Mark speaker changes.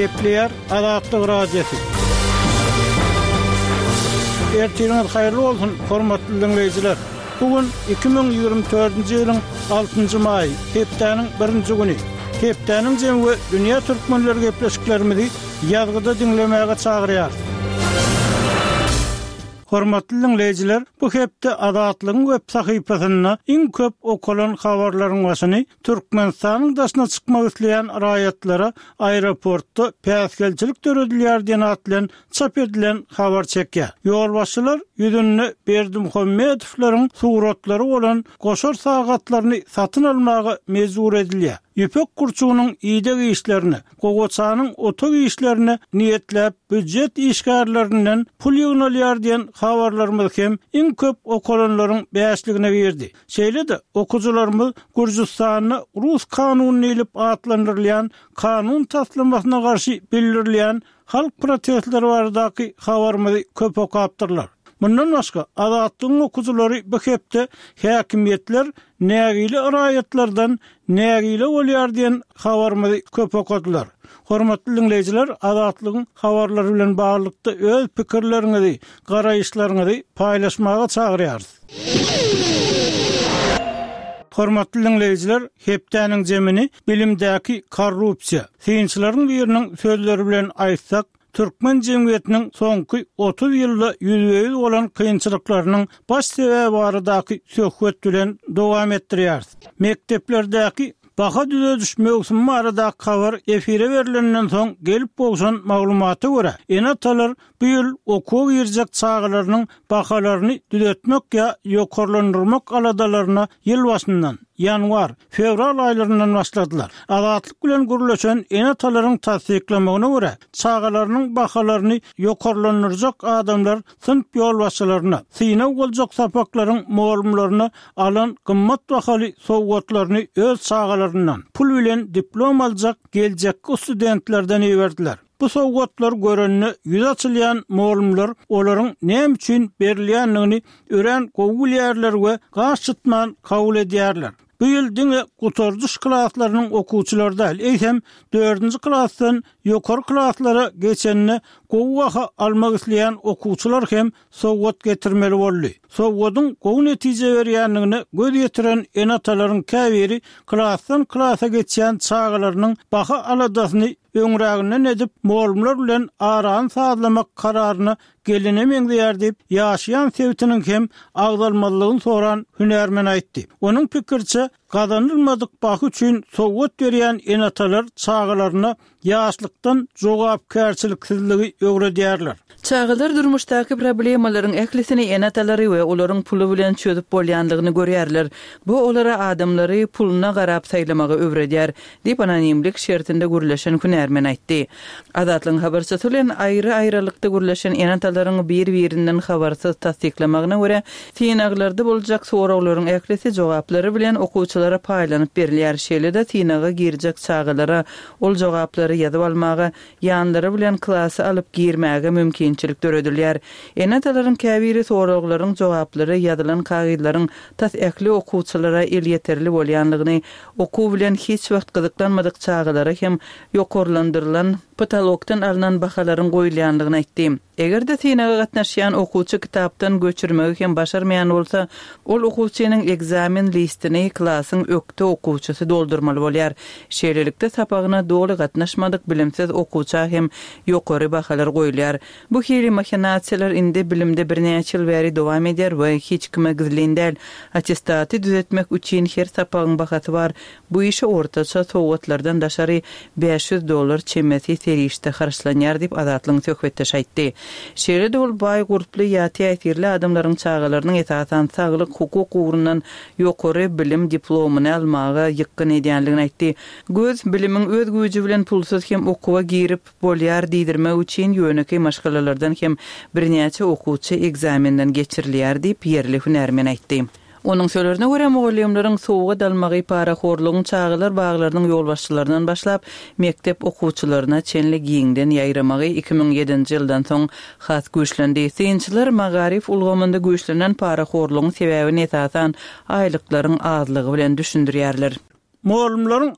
Speaker 1: Kepler Azatlyk radiosu. Ertiriňiz haýyrly bolsun, hormatly dinleýijiler. Bugün 2024-nji ýylyň 6-njy maý, hepdeniň 1-nji güni. Hepdeniň jemgy dünýä türkmenleri gepleşiklerimizi ýazgyda dinlemäge çagyrýar. Hormatly dinleýijiler, bu hepde Azatlygyň web sahypasyna iň köp okulan habarlaryň başyny Türkmenistanyň daşyna çykmak isleýän raýatlara aeroportda päsgelçilik töredilýär diýen atlan çap edilen habar çekýär. Ýol başçylar ýüzünde Berdimuhammedowlaryň suratlary bolan goşar sagatlaryny satyn almagy mezur edilýär. Ýepek kurçugynyň ýygy işlerini, gogoçanyň oto işlerini niýetlep büdjet işgärlerinden pul ýygnalýar diýen habarlarymyz hem iň köp okulanlaryň bäşligine berdi. Şeýle-de okujularymyz Gürjistanyny Rus kanunyny ilip atlandyrylýan kanun taslamasyna garşy bildirilýän halk protestleri baradaky habarymyzy köp okapdyrlar. Bundan başga Azatlygyň okujulary bu hepde häkimetler nägili raýatlardan nägili bolýar diýen habarymyzy köp okadylar. Hormatly dinleýijiler, Azatlygyň habarlary bilen baglykda öz pikirleriňizi, garaýyşlaryňyzy paýlaşmaga çagyrýarys. Hormatly dinleýijiler, hepdeniň jemini bilimdäki korrupsiýa. Synçylaryň biriniň sözleri bilen aýtsak, Türkmen jemgyýetiniň soňky 30 ýylda ýüzüňiz bolan kynçylyklarynyň baş sebäbi baradaky söhbet bilen dowam etdirýär. Mekteplerdäki baha düzeliş mewsumi barada habar efire berilenden soň gelip bolşan maglumaty görä. Enatalar bu ýyl okuw girjek çağlarynyň bahalaryny düzeltmek ýa ýokarlandyrmak aladalaryna ýyl başyndan yanvar, fevral aýlaryndan başladylar. Azatlyk bilen gürleşen enatalaryň tasdiklamagyna görä, çağalarynyň bahalaryny ýokarlandyrjak adamlar sınıf ýol başçylaryna, synaw boljak sapaklaryň muallimlaryna alan gymmat bahaly sowgatlaryny öz çağalaryndan pul bilen diplom aljak geljek studentlerden ýerdiler. Bu sowgatlar görenni ýüz açylýan muallimler olaryň näme üçin berilýänligini ören gowulýarlar we gaşytman kabul edýärler. Bu ýyl diňe gutarjyş klaslarynyň okuwçylary da eýsem 4-nji klasdan ýokary klaslara geçenni gowwaha almak isleýän okuwçylar hem sowgat getirmeli boldy. Sowgatyň gowy netije berýänligini göz ýetiren enatalaryň käbiri klasdan klasa geçýän çağalarynyň baha aladasyny öňräginden edip muallimler bilen aran sazlamak kararyny gelinemeň diýär diýip ýaşaýan sebitiniň hem agdalmalygyny soran hünärmen aýtdy. Onuň pikirçe gazanylmadyk bahy üçin sowgat berýän enatalar çağalaryna ýaşlykdan jogapkärçiliksizligi öwredýärler.
Speaker 2: Çağlar durmuşdaky problemalaryň eklisini enataları we olaryň pulu bilen çözüp bolýanlygyny görýärler. Bu olara adamlary puluna garap saýlamagy öwredýär, diýip anonimlik şertinde gürleşen hünärmen aýtdy. Azatlygyň habarçysy bilen aýry-aýrylykda gürleşen enatalaryň bir-birinden habarsyz tasdiklamagyna görä, synaglarda boljak sorawlaryň eklisi jogaplary bilen okuwçylara paýlanyp berilýär. Şeýle-de synaga girjek çağlara ol jogaplary ýazyp almagy, ýanlary bilen klasy alyp girmäge mümkinçilik töredilýär. Enatalaryň käbiri sorawlaryň jogaplary ýazylan kagylaryň tasdikli okuwçylara el ýeterli bolýanlygyny, okuw bilen hiç wagt gyzyklanmadyk çağlara hem ýokarlandyrylan patologdan alınan bahalaryň goýulýanlygyny aýtdy. Egerde synaga gatnaşýan okuwçy kitapdan göçürmegi hem başarmaýan bolsa, ol okuwçynyň egzamin listini klasyň ökte okuwçysy doldurmaly bolýar. Şeýlelikde sapagyna dogry gatnaşmadyk bilimsiz okuwça hem ýokary bahalar goýulýar. Bu hili mahinasiýalar indi bilimde birnäçe ýyl bäri dowam edýär we hiç kime gizlendäl. Attestaty düzeltmek üçin her sapagyň bahasy bar. Bu işi ortaça sowgatlardan daşary $500 çemeti serişde harçlanýar diýip Azatlygyň söhbetde aýtdy. Şeýle-de ol baý guruply ýa-da ýetirli adamlaryň çağalarynyň esasan saglyk hukuk ugrundan ýokary bilim diplomuny almagy ýykyn edýänligini aýtdy. Göz bilimiň öz güýji bilen pulsuz hem okuwa girip bolýar diýdirmek üçin ýöneki maşgalalardan hem birnäçe okuwçy egzaminden geçirilýär diýip ýerli hünärmen aýtdy. Onun sözlerine göre muallimlerin soğuğa dalmagy paraxorlugyň çağlar baglarynyň ýolbaşçylaryndan başlap mektep okuwçylaryna çenli giýiňden ýaýramagy 2007-nji ýyldan soň has güýçlendi. Synçylar magarif ulgamynda güýçlenen paraxorlugyň sebäbini esasan aýlyklaryň azlygy bilen düşündirýärler.
Speaker 1: Muallimlaryň